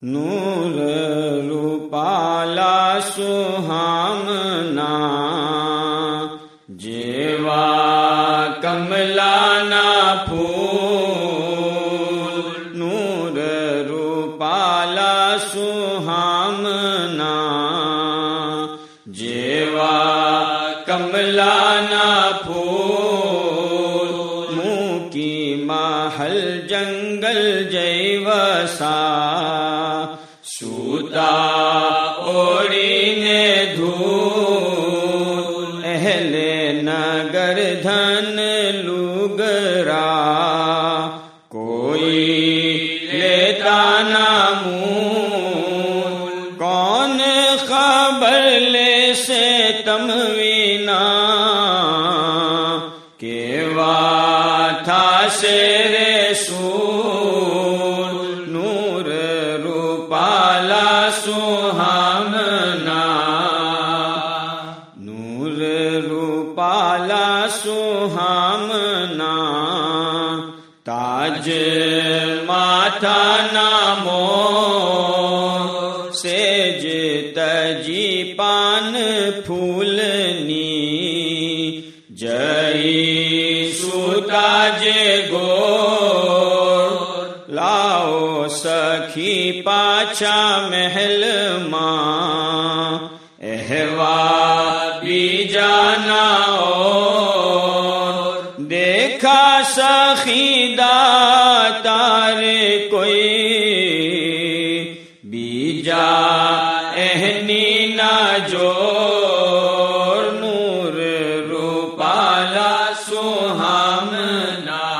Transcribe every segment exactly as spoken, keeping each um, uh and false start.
नूर रूपाला सुहामना जेवा कमला ना फूल। नूर रूपाला सुहामना जेवा कमला ना फूल। मुँह की महल जंगल जैवसा सूता ओढ़ी ने धूल। अहले नगर धन लुगरा कोई लेता ना मूल। कौन खबर ले से तमवीना केवा था शेरे सूल। नूर रूपाला सुहामना नूर रूपाला सुहामना ताज माथा नामो सेज तजी पान फूलनी। जई सूता जे गोर लाओ सखी पाछा महल मां। एहवा बीजा ना और देखा सखीदा तारे कोई बीजा एहनी ना जोर। नूर रूपाला सुहामना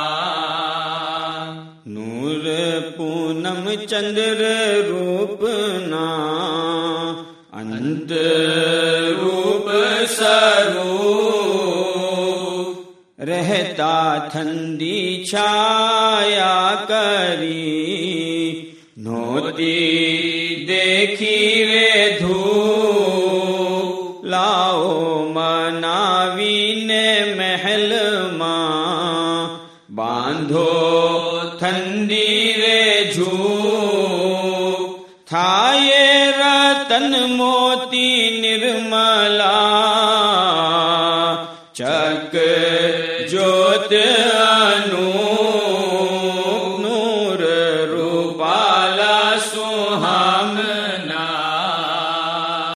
नूर पूनम चंद्र रूपना अंत रूप स्वरूप। रहता ठंडी छाया करी नोती देखी वे धूप। लाओ मनावी ने महल मां बांधो ठंडी रे झूप। था ये रतन मो